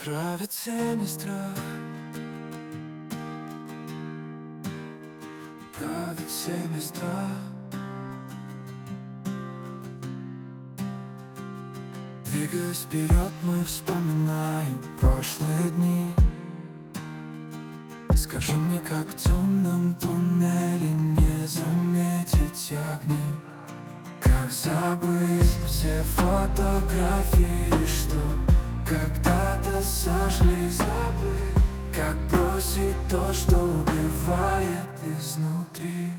Правит всеми страх, правит всеми страх. Двигаясь вперед, мы вспоминаем прошлые дни. Скажи мне, как в темном туннеле не заметить огни? Как забыть все фотографии, что когда-то сожгли, забыть? Как бросить то, что убивает изнутри?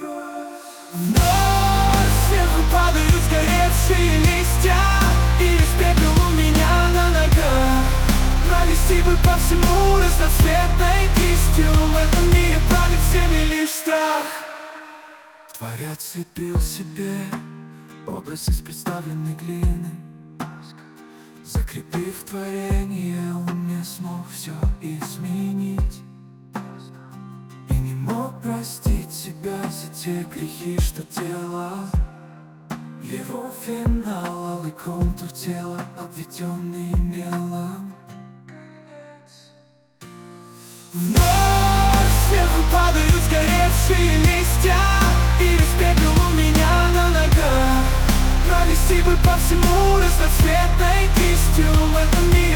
Вновь сверху падают сгоревшие листья, и весь пепел у меня на ногах. Провести бы по всему разноцветной кистью. В этом мире правит всеми лишь страх. Творец слепил себе образ из представленной глины. Закрепив творение, он не смог все изменить и не мог простить себя за те грехи, что делал. Его финал, алый контур тела, обведенный мелом. Вновь сверху падают сгоревшие листья, и весь пепел у меня на ногах. Провести бы по всему разноцветной кистью. В этом мире